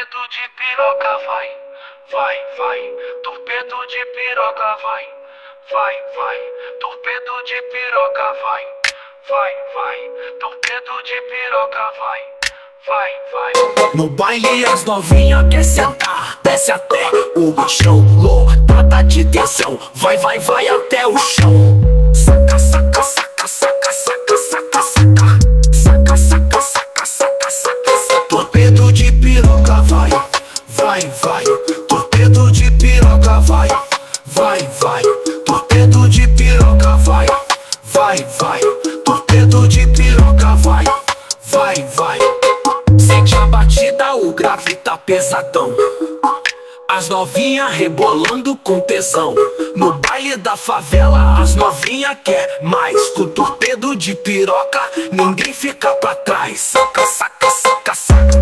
Torpedo de piroca vai, vai, vai. Torpedo de piroca vai, vai, vai. Torpedo de piroca vai, vai, vai. Torpedo de piroca vai, vai, vai. No baile as novinha quer sentar, desce até o chão, lotada de tensão, vai, vai, vai até o chão. Saca, saca, saca, saca, saca, saca, saca. Saca, saca, saca, saca, saca, saca. Torpedo de piroca vai, vai, vai. Torpedo de piroca vai, vai, vai. Torpedo de piroca vai, vai, vai. Torpedo de piroca vai, vai, vai. Sente a batida, o grave tá pesadão. As novinha rebolando com tesão. No baile da favela as novinha quer mais. Com torpedo de piroca ninguém fica pra trás. Saca, saca, saca, saca.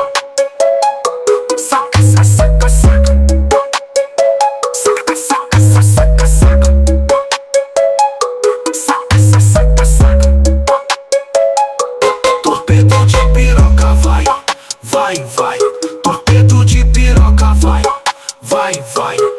Saca, saca, saca, saca. Saca, saca, saca, saca. Saca, saca, saca. Torpedo de piroca vai, vai, vai. Torpedo de piroca vai, vai, vai.